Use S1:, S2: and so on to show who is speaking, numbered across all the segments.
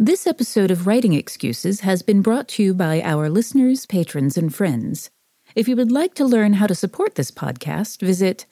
S1: This episode of Writing Excuses has been brought to you by our listeners, patrons, and friends. If you would like to learn how to support this podcast, visit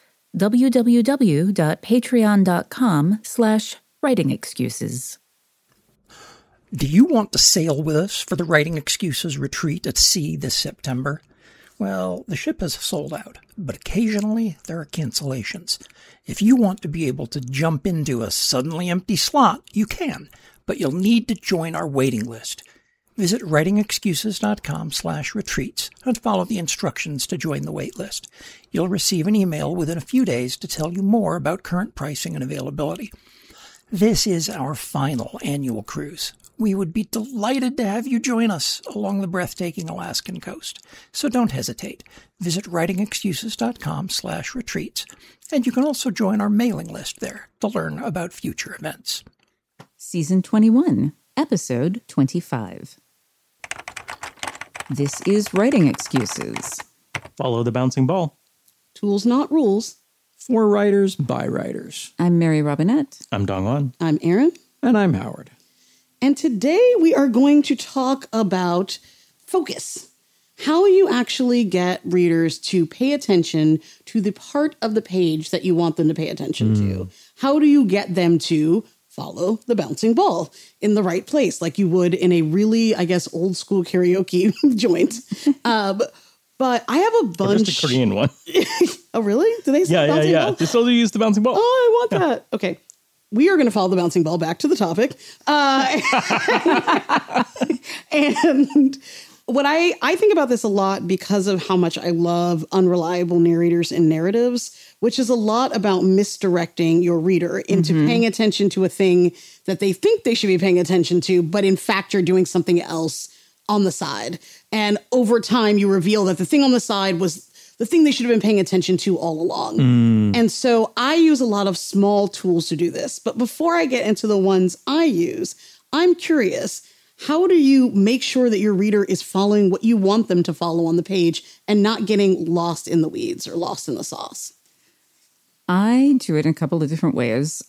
S1: www.patreon.com/writingexcuses.
S2: Do you want to sail with us for the Writing Excuses retreat at sea this September? Well, the ship is sold out, but occasionally there are cancellations. If you want to be able to jump into a suddenly empty slot, you can, but you'll need to join our waiting list. Visit writingexcuses.com/retreats and follow the instructions to join the wait list. You'll receive an email within a few days to tell you more about current pricing and availability. This is our final annual cruise. We would be delighted to have you join us along the breathtaking Alaskan coast. So don't hesitate. Visit writingexcuses.com/retreats, and you can also join our mailing list there to learn about future events.
S1: Season 21, Episode 25. This is Writing Excuses.
S3: Follow the bouncing ball.
S4: Tools, not rules.
S5: For writers, by writers.
S1: I'm Mary Robinette.
S3: I'm Dongwon.
S4: I'm Erin.
S5: And I'm Howard.
S4: And today we are going to talk about focus. How you actually get readers to pay attention to the part of the page that you want them to pay attention to. How do you get them to follow the bouncing ball in the right place, like you would in a really, I guess, old school karaoke joint. But I have a bunch.
S3: Or just a Korean one.
S4: Oh, really? Do they say bouncing ball?
S3: They still use the bouncing ball.
S4: Oh, I want that. Okay. We are going to follow the bouncing ball. Back to the topic. And what I think about this a lot because of how much I love unreliable narrators and narratives, which is a lot about misdirecting your reader into paying attention to a thing that they think they should be paying attention to, but in fact, you're doing something else on the side. And over time, you reveal that the thing on the side was the thing they should have been paying attention to all along. And so I use a lot of small tools to do this. But before I get into the ones I use, I'm curious, how do you make sure that your reader is following what you want them to follow on the page and not getting lost in the weeds or lost in the sauce?
S1: I do it in a couple of different ways.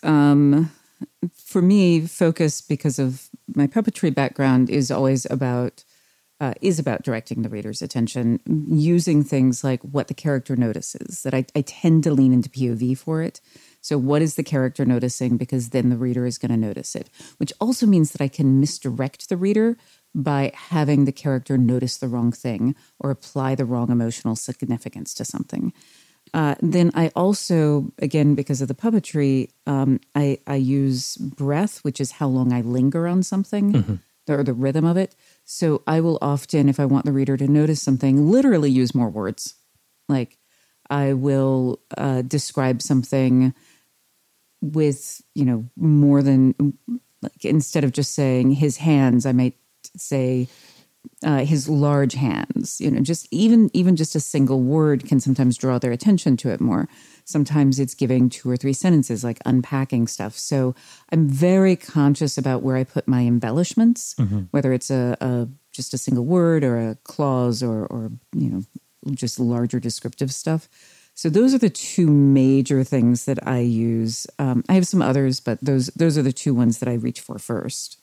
S1: For me, focus, because of my puppetry background, is always about directing the reader's attention, using things like what the character notices, that I tend to lean into POV for it. So what is the character noticing? Because then the reader is going to notice it, which also means that I can misdirect the reader by having the character notice the wrong thing or apply the wrong emotional significance to something. Then I also, again, because of the puppetry, I use breath, which is how long I linger on something, or the rhythm of it. So I will often, if I want the reader to notice something, literally use more words. Like I will describe something with, more than, like, instead of just saying his hands, I might say his large hands. Just even just a single word can sometimes draw their attention to it more. Sometimes it's giving 2 or 3 sentences, like unpacking stuff. So I'm very conscious about where I put my embellishments, whether it's just a single word or a clause or just larger descriptive stuff. So those are the 2 major things that I use. I have some others, but those are the 2 ones that I reach for first.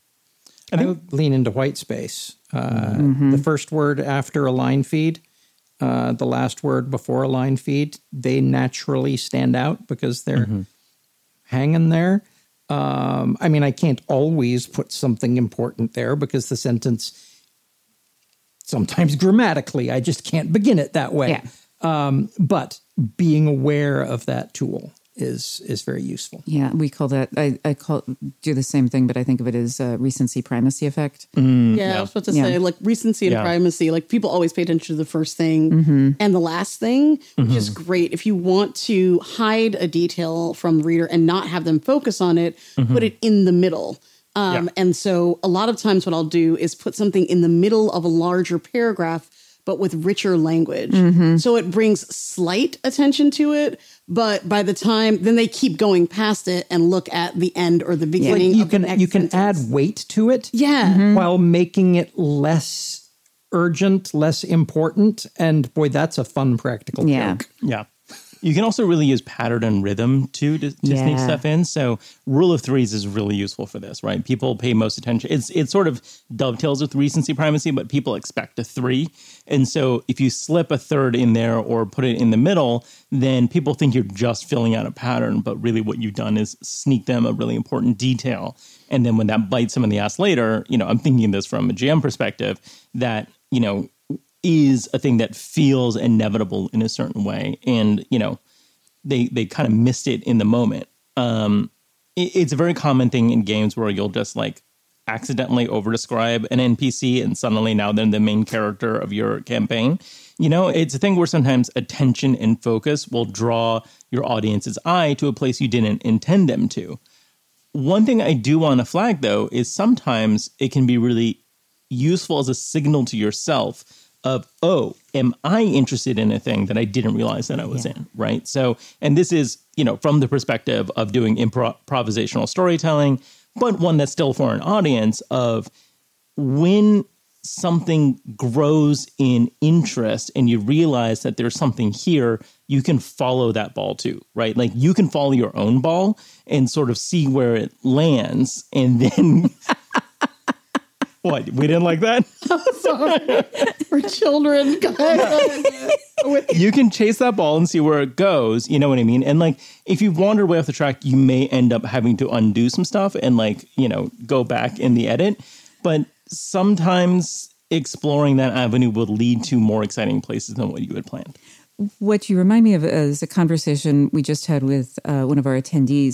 S5: I lean into white space. The first word after a line feed, the last word before a line feed, they naturally stand out because they're hanging there. I can't always put something important there because the sentence, sometimes grammatically, I just can't begin it that way.
S1: Yeah.
S5: But being aware of that tool is very useful.
S1: Yeah, we call that, I do the same thing, but I think of it as recency primacy effect.
S4: Yeah, I was about to say, like, recency and primacy, like, people always pay attention to the first thing and the last thing, which is great. If you want to hide a detail from the reader and not have them focus on it, put it in the middle. And so a lot of times what I'll do is put something in the middle of a larger paragraph, but with richer language. So it brings slight attention to it, but by the time, then they keep going past it and look at the end or the beginning.
S5: You can add weight to it while making it less urgent, less important. And boy, that's a fun practical joke.
S3: Yeah. You can also really use pattern and rhythm too to sneak stuff in. So rule of threes is really useful for this, right? People pay most attention. It sort of dovetails with recency primacy, but people expect a 3. And so if you slip a third in there or put it in the middle, then people think you're just filling out a pattern. But really what you've done is sneak them a really important detail. And then when that bites them in the ass later, I'm thinking this from a GM perspective, that, is a thing that feels inevitable in a certain way. And, they kind of missed it in the moment. It's a very common thing in games where you'll just accidentally overdescribe an NPC and suddenly now they're the main character of your campaign. It's a thing where sometimes attention and focus will draw your audience's eye to a place you didn't intend them to. One thing I do want to flag, though, is sometimes it can be really useful as a signal to yourself of, oh, am I interested in a thing that I didn't realize that I was in, right? So, and this is, from the perspective of doing improvisational storytelling, but one that's still for an audience of when something grows in interest and you realize that there's something here, you can follow that ball too, right? Like you can follow your own ball and sort of see where it lands and then... What? We didn't like that?
S4: Sorry. For children.
S3: You can chase that ball and see where it goes. You know what I mean? And if you wander way off the track, you may end up having to undo some stuff and go back in the edit. But sometimes exploring that avenue will lead to more exciting places than what you had planned.
S1: What you remind me of is a conversation we just had with one of our attendees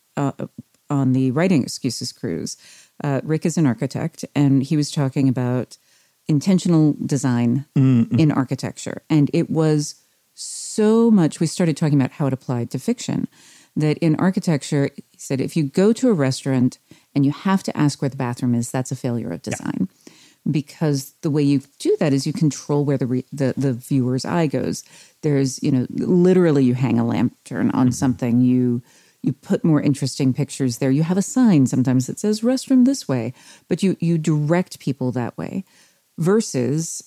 S1: on the Writing Excuses cruise. Rick is an architect, and he was talking about intentional design in architecture. And it was so much, we started talking about how it applied to fiction, that in architecture, he said, if you go to a restaurant and you have to ask where the bathroom is, that's a failure of design. Yeah. Because the way you do that is you control where the viewer's eye goes. There's, literally you hang a lantern on something, you put more interesting pictures there. You have a sign sometimes that says restroom this way, but you direct people that way versus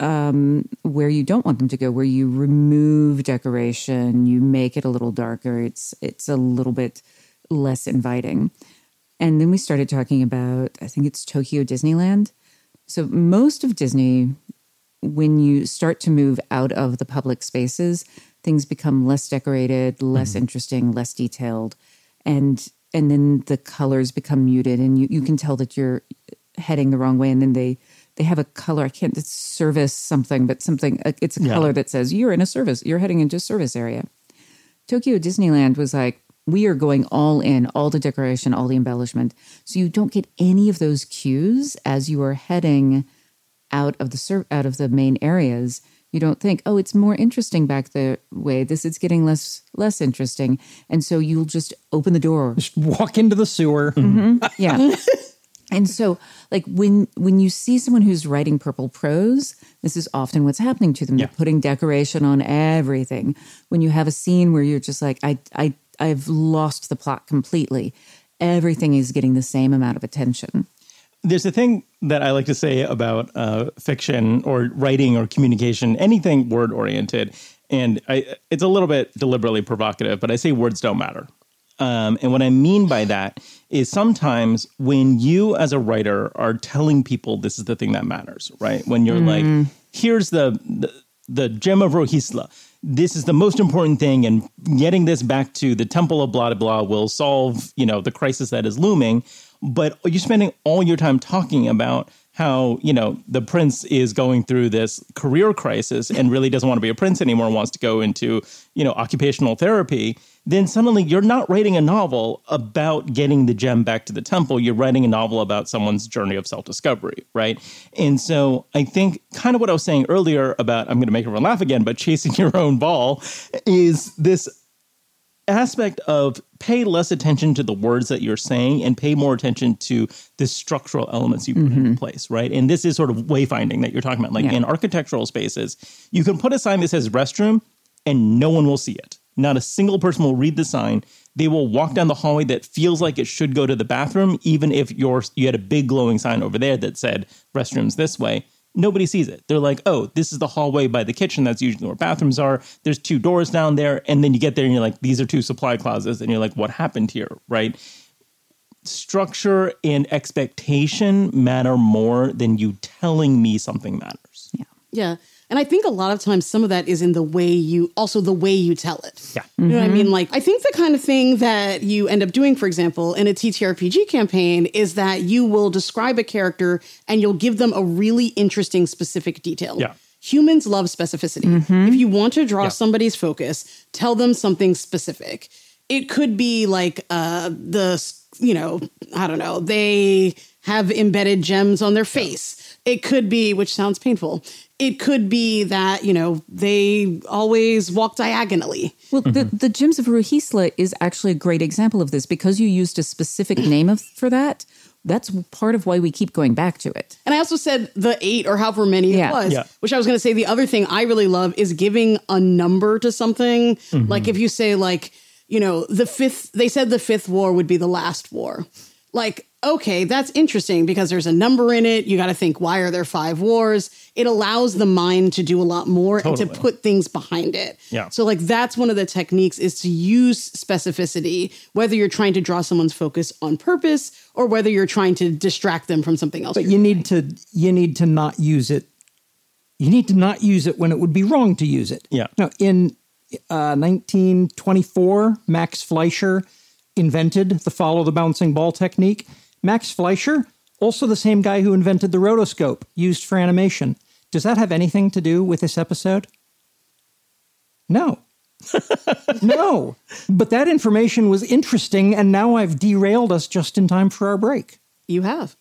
S1: where you don't want them to go, where you remove decoration, you make it a little darker. It's a little bit less inviting. And then we started talking about, I think it's Tokyo Disneyland. So most of Disney, when you start to move out of the public spaces, things become less decorated, less interesting, less detailed. And then the colors become muted and you can tell that you're heading the wrong way. And then they have a color, it's service something, but something, it's a color that says you're heading into a service area. Tokyo Disneyland was like, we are going all in, all the decoration, all the embellishment. So you don't get any of those cues as you are heading out of the main areas. You don't think, oh, it's more interesting back the way. This is getting less interesting. And so you'll just open the door.
S5: Just walk into the sewer.
S1: Mm-hmm. Yeah. And so when you see someone who's writing purple prose, this is often what's happening to them. They're putting decoration on everything. When you have a scene where you're just like, I've lost the plot completely. Everything is getting the same amount of attention.
S3: There's a thing that I like to say about fiction or writing or communication, anything word-oriented, and it's a little bit deliberately provocative, but I say words don't matter. And what I mean by that is sometimes when you as a writer are telling people this is the thing that matters, right? When you're like, here's the gem of Rohisla. This is the most important thing, and getting this back to the temple of blah, blah, blah will solve, the crisis that is looming. But you're spending all your time talking about how, the prince is going through this career crisis and really doesn't want to be a prince anymore, wants to go into, occupational therapy. Then suddenly you're not writing a novel about getting the gem back to the temple. You're writing a novel about someone's journey of self-discovery, right? And so I think kind of what I was saying earlier about, I'm going to make everyone laugh again, but chasing your own ball is this aspect of pay less attention to the words that you're saying and pay more attention to the structural elements you put into place, right? And this is sort of wayfinding that you're talking about. In architectural spaces, you can put a sign that says restroom and no one will see it. Not a single person will read the sign. They will walk down the hallway that feels like it should go to the bathroom, even if you had a big glowing sign over there that said restrooms this way. nobody sees it. They're like, oh, this is the hallway by the kitchen. That's usually where bathrooms are. There's 2 doors down there. And then you get there and you're like, these are 2 supply closets. And you're like, what happened here, right? Structure and expectation matter more than you telling me something matters.
S1: Yeah.
S4: Yeah. And I think a lot of times some of that is in the way you tell it.
S3: Yeah.
S4: You know what I mean? Like, I think the kind of thing that you end up doing, for example, in a TTRPG campaign is that you will describe a character and you'll give them a really interesting specific detail.
S3: Yeah.
S4: Humans love specificity. If you want to draw somebody's focus, tell them something specific. It could be like I don't know, they have embedded gems on their face. It could be, which sounds painful. It could be that, they always walk diagonally.
S1: Well, the Gems of Ruhisla is actually a great example of this because you used a specific name for that. That's part of why we keep going back to it.
S4: And I also said the 8 or however many it was, which I was going to say the other thing I really love is giving a number to something. Like if you say like, the 5th, they said the 5th war would be the last war. Like, okay, that's interesting because there's a number in it. You got to think, why are there 5 wars? It allows the mind to do a lot more and to put things behind it.
S3: Yeah.
S4: So like that's one of the techniques is to use specificity, whether you're trying to draw someone's focus on purpose or whether you're trying to distract them from something else.
S5: But you need to not use it. You need to not use it when it would be wrong to use it.
S3: Yeah.
S5: Now, in 1924, Max Fleischer invented the follow the bouncing ball technique. Max Fleischer, also the same guy who invented the rotoscope used for animation. Does that have anything to do with this episode? No. No. But that information was interesting, and now I've derailed us just in time for our break.
S4: You have.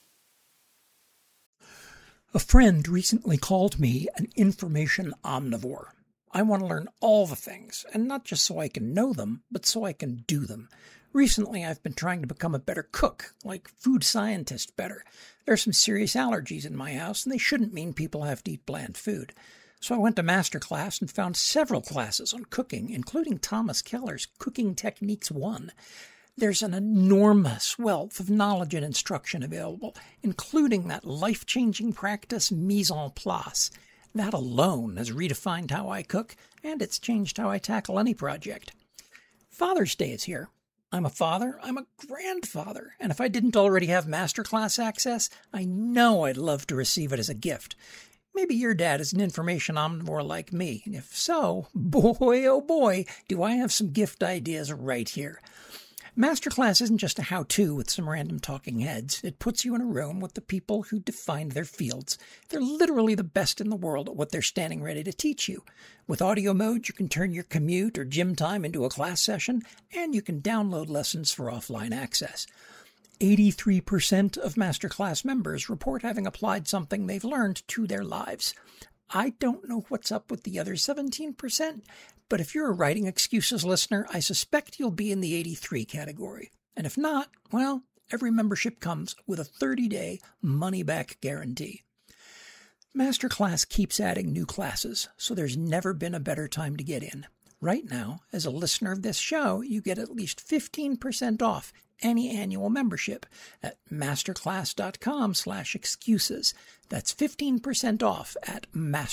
S2: A friend recently called me an information omnivore. I want to learn all the things, and not just so I can know them, but so I can do them. Recently, I've been trying to become a better cook, like food scientist better. There are some serious allergies in my house, and they shouldn't mean people have to eat bland food. So I went to MasterClass and found several classes on cooking, including Thomas Keller's Cooking Techniques 1. There's an enormous wealth of knowledge and instruction available, including that life-changing practice mise en place. That alone has redefined how I cook, and it's changed how I tackle any project. Father's Day is here. I'm a father, I'm a grandfather, and if I didn't already have MasterClass access, I know I'd love to receive it as a gift. Maybe your dad is an information omnivore like me, and if so, boy oh boy, do I have some gift ideas right here. MasterClass isn't just a how-to with some random talking heads. It puts you in a room with the people who defined their fields. They're literally the best in the world at what they're standing ready to teach you. With audio mode, you can turn your commute or gym time into a class session, and you can download lessons for offline access. 83% of MasterClass members report having applied something they've learned to their lives. I don't know what's up with the other 17%, but if you're a Writing Excuses listener, I suspect you'll be in the 83 category. And if not, well, every membership comes with a 30-day money-back guarantee. MasterClass keeps adding new classes, so there's never been a better time to get in. Right now, as a listener of this show, you get at least 15% off any annual membership at masterclass.com/excuses. That's 15% off at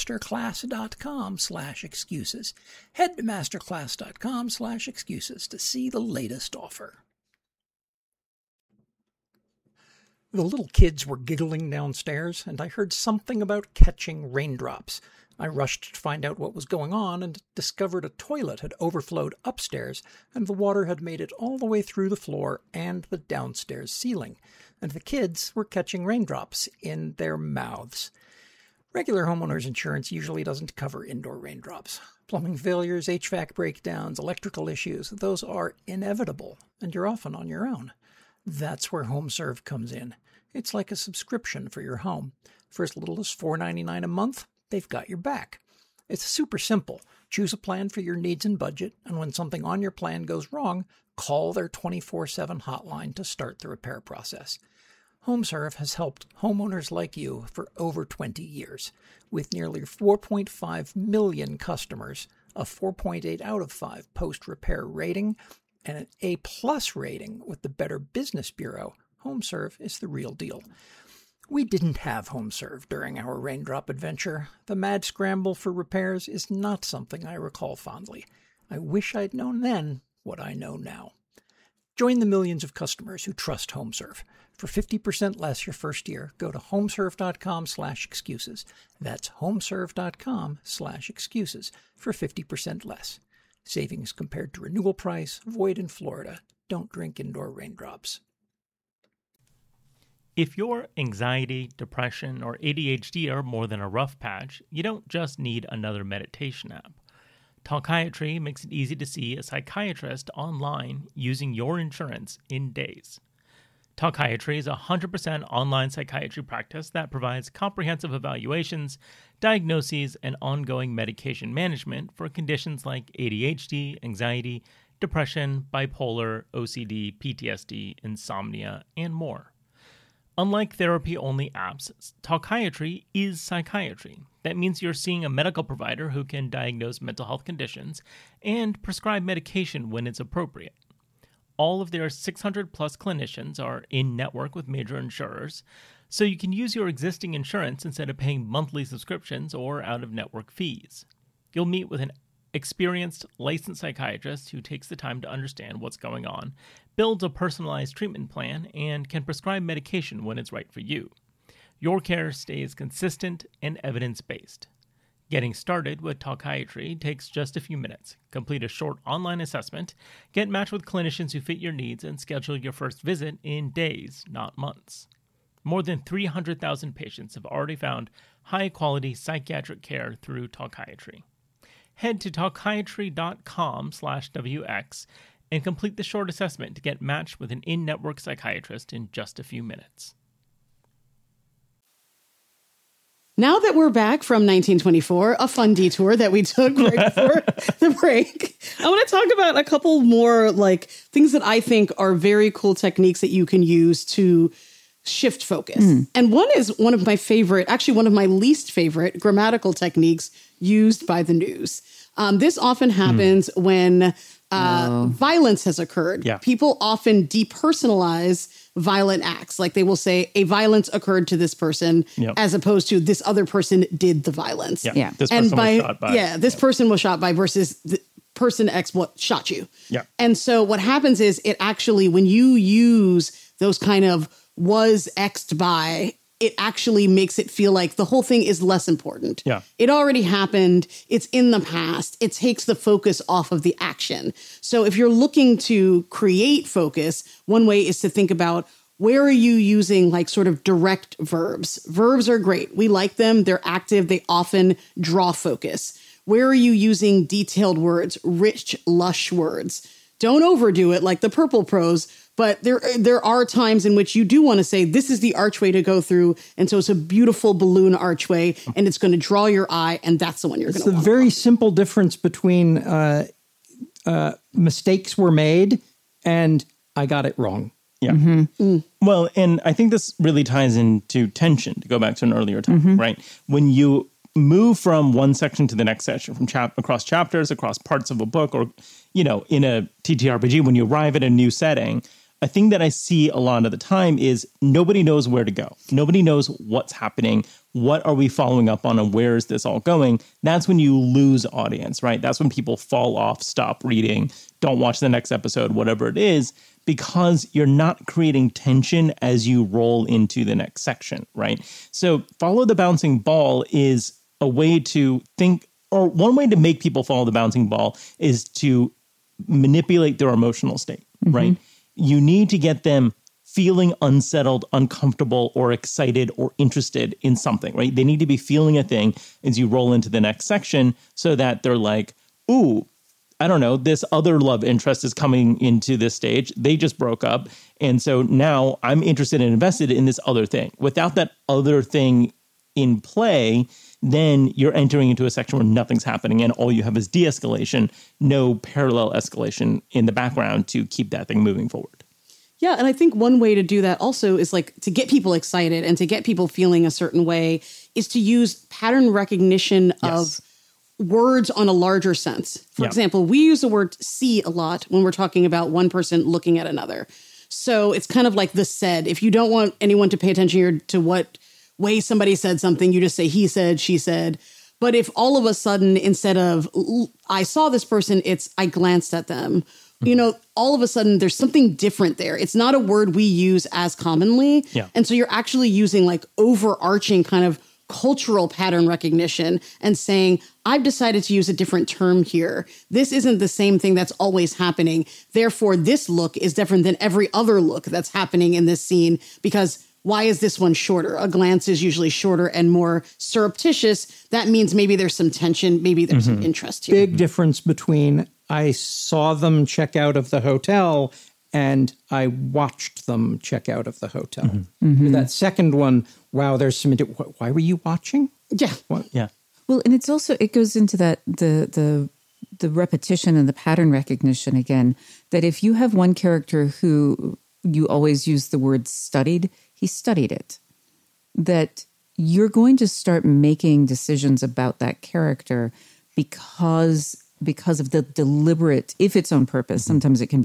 S2: masterclass.com/excuses. Head to masterclass.com/excuses to see the latest offer. The little kids were giggling downstairs, and I heard something about catching raindrops. I rushed to find out what was going on and discovered a toilet had overflowed upstairs, and the water had made it all the way through the floor and the downstairs ceiling, and the kids were catching raindrops in their mouths. Regular homeowners insurance usually doesn't cover indoor raindrops. Plumbing failures, HVAC breakdowns, electrical issues, those are inevitable, and you're often on your own. That's where HomeServe comes in. It's like a subscription for your home. For as little as $4.99 a month, they've got your back. It's super simple. Choose a plan for your needs and budget, and when something on your plan goes wrong, call their 24/7 hotline to start the repair process. HomeServe has helped homeowners like you for over 20 years. With nearly 4.5 million customers, a 4.8 out of 5 post-repair rating, and an A+ rating with the Better Business Bureau, HomeServe is the real deal. We didn't have HomeServe during our raindrop adventure. The mad scramble for repairs is not something I recall fondly. I wish I'd known then what I know now. Join the millions of customers who trust HomeServe. For 50% less your first year, go to homeserve.com/excuses. That's homeserve.com/excuses for 50% less. Savings compared to renewal price, void in Florida. Don't drink indoor raindrops.
S6: If your anxiety, depression, or ADHD are more than a rough patch, you don't just need another meditation app. Talkiatry makes it easy to see a psychiatrist online using your insurance in days. Talkiatry is a 100% online psychiatry practice that provides comprehensive evaluations, diagnoses, and ongoing medication management for conditions like ADHD, anxiety, depression, bipolar, OCD, PTSD, insomnia, and more. Unlike therapy-only apps, Talkiatry is psychiatry. That means you're seeing a medical provider who can diagnose mental health conditions and prescribe medication when it's appropriate. All of their 600-plus clinicians are in-network with major insurers, so you can use your existing insurance instead of paying monthly subscriptions or out-of-network fees. You'll meet with an experienced, licensed psychiatrist who takes the time to understand what's going on, builds a personalized treatment plan, and can prescribe medication when it's right for you. Your care stays consistent and evidence-based. Getting started with Talkiatry takes just a few minutes. Complete a short online assessment, get matched with clinicians who fit your needs, and schedule your first visit in days, not months. More than 300,000 patients have already found high-quality psychiatric care through Talkiatry. Head to talkiatry.com/WX and complete the short assessment to get matched with an in-network psychiatrist in just a few minutes.
S4: Now that we're back from 1924, a fun detour that we took right before the break, I want to talk about a couple more things that I think are very cool techniques that you can use to shift focus. And one is one of my least favorite grammatical techniques used by the news. This often happens when violence has occurred.
S3: Yeah.
S4: People often depersonalize violent acts. Like they will say a violence occurred to this person as opposed to this other person did the violence.
S1: Yeah.
S3: This person was shot by.
S4: Yeah, this person was shot by versus the person X shot you.
S3: Yeah.
S4: And so what happens is it actually, when you use those kind of was X'd by, it actually makes it feel like the whole thing is less important.
S3: Yeah.
S4: It already happened. It's in the past. It takes the focus off of the action. So if you're looking to create focus, one way is to think about where are you using sort of direct verbs? Verbs are great. We like them. They're active. They often draw focus. Where are you using detailed words, rich, lush words? Don't overdo it like the purple prose, but there are times in which you do want to say, this is the archway to go through. And so it's a beautiful balloon archway and it's going to draw your eye. And that's the one you're going to want.
S5: It's the very simple difference between mistakes were made and I got it wrong.
S3: Yeah. Well, and I think this really ties into tension, to go back to an earlier topic, right? When you move from one section to the next section, from across chapters, across parts of a book, or, in a TTRPG, when you arrive at a new setting, a thing that I see a lot of the time is nobody knows where to go. Nobody knows what's happening. What are we following up on and where is this all going? That's when you lose audience, right? That's when people fall off, stop reading, don't watch the next episode, whatever it is, because you're not creating tension as you roll into the next section, right? So follow the bouncing ball is a way to think, or one way to make people follow the bouncing ball is to manipulate their emotional state, right? You need to get them feeling unsettled, uncomfortable, or excited or interested in something, right? They need to be feeling a thing as you roll into the next section so that they're like, ooh, I don't know, this other love interest is coming into this stage. They just broke up. And so now I'm interested and invested in this other thing. Without that other thing in play, then you're entering into a section where nothing's happening and all you have is de-escalation, no parallel escalation in the background to keep that thing moving forward.
S4: Yeah, and I think one way to do that also is to get people excited and to get people feeling a certain way is to use pattern recognition of words on a larger sense. For example, we use the word see a lot when we're talking about one person looking at another. So it's kind of like the said. If you don't want anyone to pay attention to what way somebody said something, you just say he said, she said. But if all of a sudden, instead of I saw this person, it's I glanced at them, all of a sudden there's something different there. It's not a word we use as commonly.
S3: Yeah.
S4: And so you're actually using like overarching kind of cultural pattern recognition and saying, I've decided to use a different term here. This isn't the same thing that's always happening. Therefore, this look is different than every other look that's happening in this scene because why is this one shorter? A glance is usually shorter and more surreptitious. That means maybe there's some tension. Maybe there's some interest here.
S5: Big difference between I saw them check out of the hotel and I watched them check out of the hotel. That second one, wow, there's some... Why were you watching?
S4: Yeah.
S5: What?
S3: Yeah.
S1: Well, and it goes into that the repetition and the pattern recognition again, that if you have one character who you always use the word studied, he studied it, that you're going to start making decisions about that character because of the deliberate, if it's on purpose, sometimes it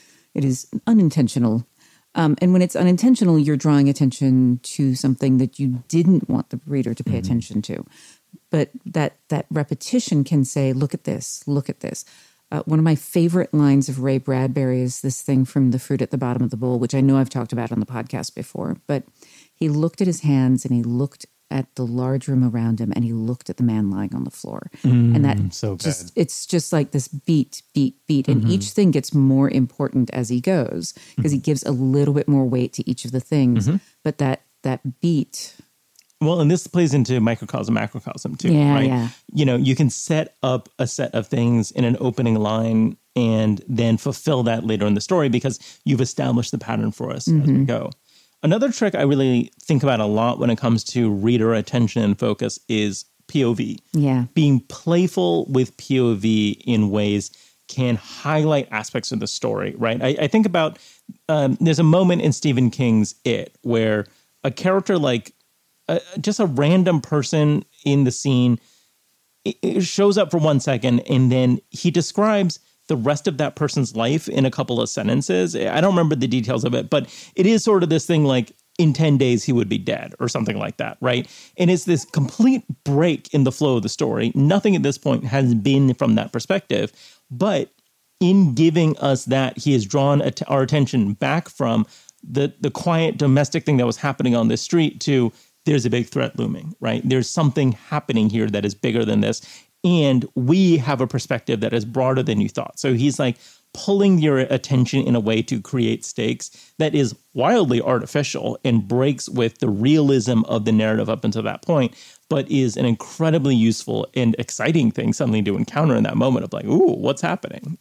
S1: is unintentional. And when it's unintentional, you're drawing attention to something that you didn't want the reader to pay attention to. But that repetition can say, look at this, look at this. One of my favorite lines of Ray Bradbury is this thing from The Fruit at the Bottom of the Bowl, which I know I've talked about on the podcast before. But he looked at his hands and he looked at the large room around him and he looked at the man lying on the floor. And that
S3: so
S1: just, it's just like this beat, beat, beat. And each thing gets more important as he goes because he gives a little bit more weight to each of the things. But that beat...
S3: Well, and this plays into microcosm, macrocosm too, right?
S1: Yeah.
S3: You can set up a set of things in an opening line and then fulfill that later in the story because you've established the pattern for us as we go. Another trick I really think about a lot when it comes to reader attention and focus is POV.
S1: Yeah.
S3: Being playful with POV in ways can highlight aspects of the story, right? I think about, there's a moment in Stephen King's It where a character like, just a random person in the scene it shows up for 1 second and then he describes the rest of that person's life in a couple of sentences. I don't remember the details of it, but it is sort of this thing like in 10 days he would be dead or something like that, right? And it's this complete break in the flow of the story. Nothing at this point has been from that perspective, but in giving us that, he has drawn our attention back from the quiet domestic thing that was happening on this street to there's a big threat looming, right? There's something happening here that is bigger than this. And we have a perspective that is broader than you thought. So he's like pulling your attention in a way to create stakes that is wildly artificial and breaks with the realism of the narrative up until that point, but is an incredibly useful and exciting thing suddenly to encounter in that moment of like, ooh, what's happening,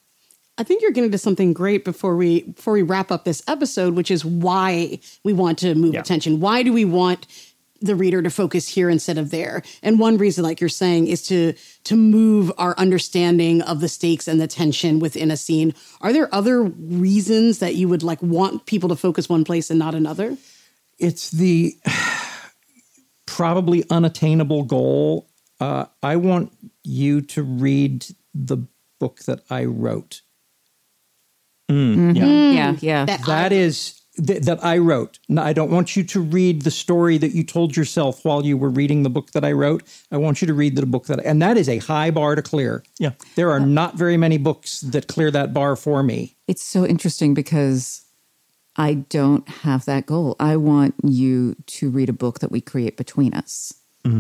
S4: I think you're getting to something great before we wrap up this episode, which is why we want to move attention. Why do we want the reader to focus here instead of there? And one reason, like you're saying, is to move our understanding of the stakes and the tension within a scene. Are there other reasons that you would want people to focus one place and not another?
S5: It's the probably unattainable goal. I want you to read the book that I wrote.
S1: Yeah.
S5: That I wrote. No, I don't want you to read the story that you told yourself while you were reading the book that I wrote. I want you to read the book and that is a high bar to clear.
S3: Yeah.
S5: There are not very many books that clear that bar for me.
S1: It's so interesting because I don't have that goal. I want you to read a book that we create between us.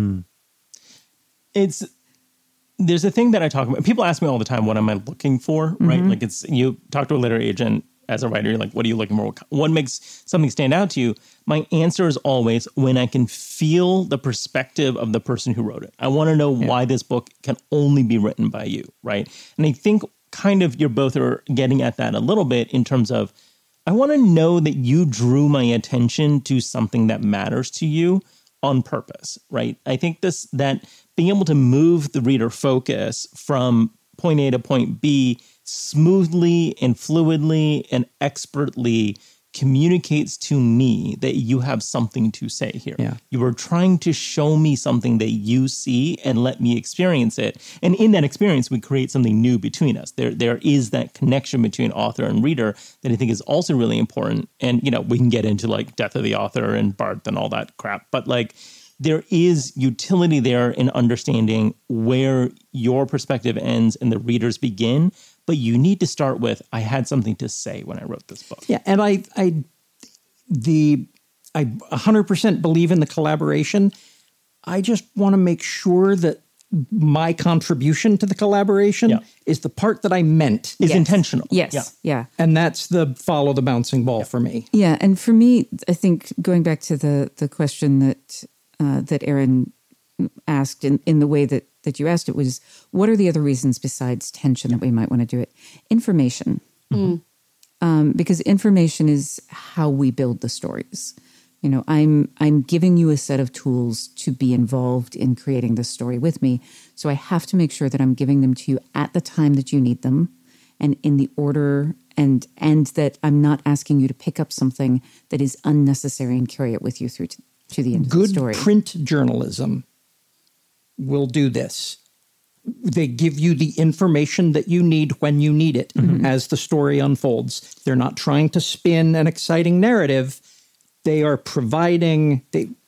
S3: There's a thing that I talk about. People ask me all the time, what am I looking for, right? Like you talk to a literary agent as a writer, you're like, what are you looking for? What makes something stand out to you? My answer is always when I can feel the perspective of the person who wrote it. I want to know why this book can only be written by you, right? And I think kind of you're both are getting at that a little bit in terms of, I want to know that you drew my attention to something that matters to you on purpose, right? I think that being able to move the reader focus from point A to point B smoothly and fluidly and expertly communicates to me that you have something to say here.
S5: Yeah.
S3: You are trying to show me something that you see and let me experience it. And in that experience, we create something new between us. There is that connection between author and reader that I think is also really important. And, we can get into like death of the author and Barthes and all that crap. But like, there is utility there in understanding where your perspective ends and the readers begin. But you need to start with, I had something to say when I wrote this book.
S5: Yeah, and I 100% believe in the collaboration. I just want to make sure that my contribution to the collaboration is the part that I meant.
S3: Is intentional.
S1: Yes. Yeah.
S5: And that's the follow the bouncing ball for me.
S1: Yeah. And for me, I think going back to the question that Aaron asked in the way that you asked it was, what are the other reasons besides tension that we might want to do it? Information. Because information is how we build the stories. I'm giving you a set of tools to be involved in creating this story with me. So I have to make sure that I'm giving them to you at the time that you need them and in the order and that I'm not asking you to pick up something that is unnecessary and carry it with you through to the end of the story.
S5: Good print journalism will do this. They give you the information that you need when you need it as the story unfolds. They're not trying to spin an exciting narrative. They are providing,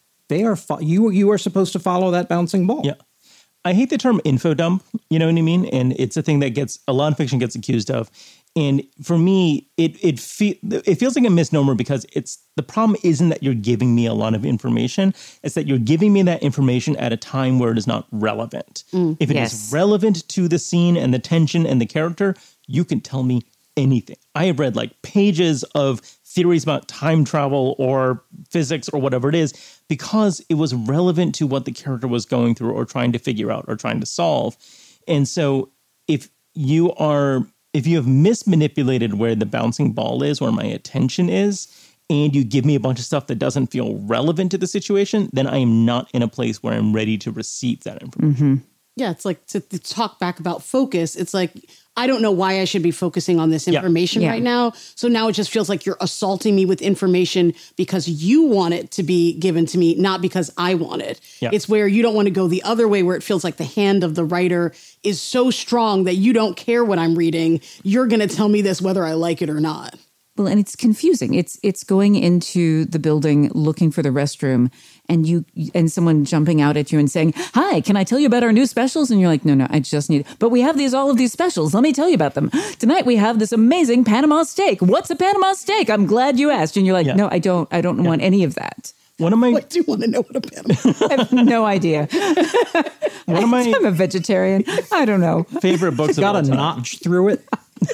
S5: you are supposed to follow that bouncing ball.
S3: Yeah. I hate the term info dump, you know what I mean? And it's a thing that a lot of fiction gets accused of. And for me, it feels like a misnomer because the problem isn't that you're giving me a lot of information. It's that you're giving me that information at a time where it is not relevant. If it is relevant to the scene and the tension and the character, you can tell me anything. I have read like pages of theories about time travel or physics or whatever it is because it was relevant to what the character was going through or trying to figure out or trying to solve. And so if you have mismanipulated where the bouncing ball is, where my attention is, and you give me a bunch of stuff that doesn't feel relevant to the situation, then I am not in a place where I'm ready to receive that information.
S4: Yeah, it's like to talk back about focus. It's like, I don't know why I should be focusing on this information right now. So now it just feels like you're assaulting me with information because you want it to be given to me, not because I want it. Yeah. It's where you don't want to go the other way, where it feels like the hand of the writer is so strong that you don't care what I'm reading. You're going to tell me this whether I like it or not.
S1: Well, and it's confusing. It's going into the building looking for the restroom and someone jumping out at you and saying, "Hi, can I tell you about our new specials?" And you're like, "No, I just need, but we have all of these specials. Let me tell you about them. Tonight we have this amazing Panama steak. What's a Panama steak? I'm glad you asked." And you're like, "No, I don't want any of that."
S4: What do you want to know what a Panama?
S1: I have no idea. I'm a vegetarian. I don't know.
S3: Favorite books
S5: got a notch through it.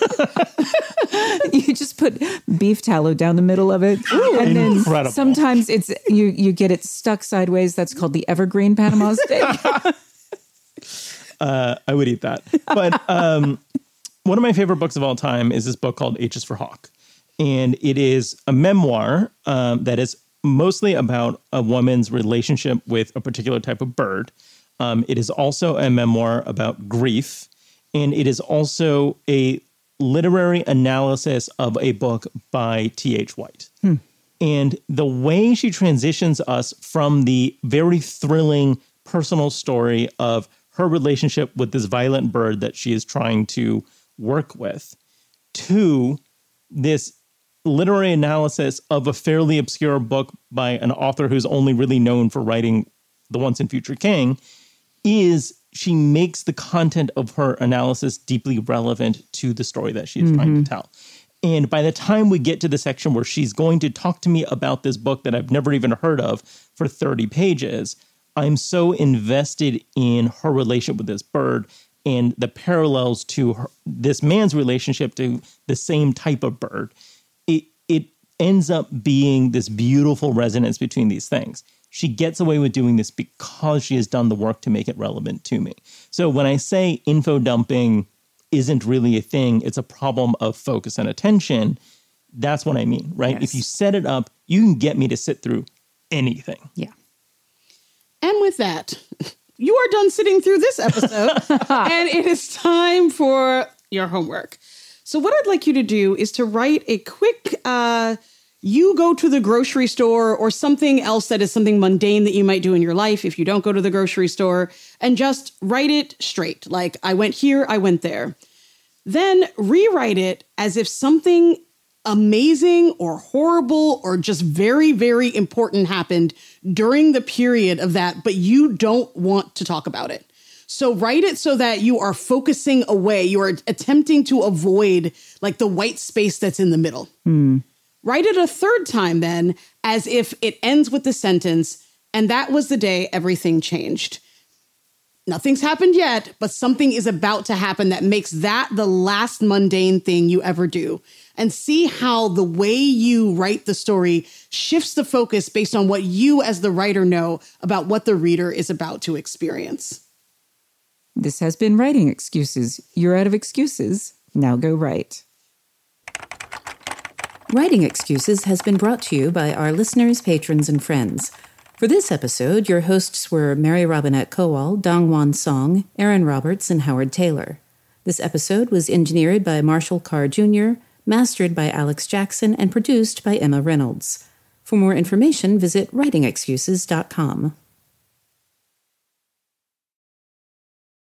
S1: You just put beef tallow down the middle of it. Ooh, and then sometimes it's you get it stuck sideways. That's called the evergreen Panama steak.
S3: I would eat that. But one of my favorite books of all time is this book called H is for Hawk. And it is a memoir that is mostly about a woman's relationship with a particular type of bird. It is also a memoir about grief. And it is also a literary analysis of a book by T.H. White. And the way she transitions us from the very thrilling personal story of her relationship with this violent bird that she is trying to work with to this literary analysis of a fairly obscure book by an author who's only really known for writing The Once and Future King is she makes the content of her analysis deeply relevant to the story that she's trying to tell. And by the time we get to the section where she's going to talk to me about this book that I've never even heard of for 30 pages, I'm so invested in her relationship with this bird and the parallels to this man's relationship to the same type of bird. It ends up being this beautiful resonance between these things. She gets away with doing this because she has done the work to make it relevant to me. So when I say info dumping isn't really a thing, it's a problem of focus and attention, that's what I mean, right? Yes. If you set it up, you can get me to sit through anything.
S1: Yeah.
S4: And with that, you are done sitting through this episode, and it is time for your homework. So what I'd like you to do is to write a quick you go to the grocery store or something else that is something mundane that you might do in your life if you don't go to the grocery store, and just write it straight. Like, I went here, I went there. Then rewrite it as if something amazing or horrible or just very, very important happened during the period of that, but you don't want to talk about it. So write it so that you are focusing away. You are attempting to avoid like the white space that's in the middle. Write it a third time then as if it ends with the sentence, and that was the day everything changed. Nothing's happened yet, but something is about to happen that makes that the last mundane thing you ever do. And see how the way you write the story shifts the focus based on what you as the writer know about what the reader is about to experience.
S1: This has been Writing Excuses. You're out of excuses. Now go write.
S7: Writing Excuses has been brought to you by our listeners, patrons, and friends. For this episode, your hosts were Mary Robinette Kowal, Dongwon Song, Aaron Roberts, and Howard Taylor. This episode was engineered by Marshall Carr Jr., mastered by Alex Jackson, and produced by Emma Reynolds. For more information, visit writingexcuses.com.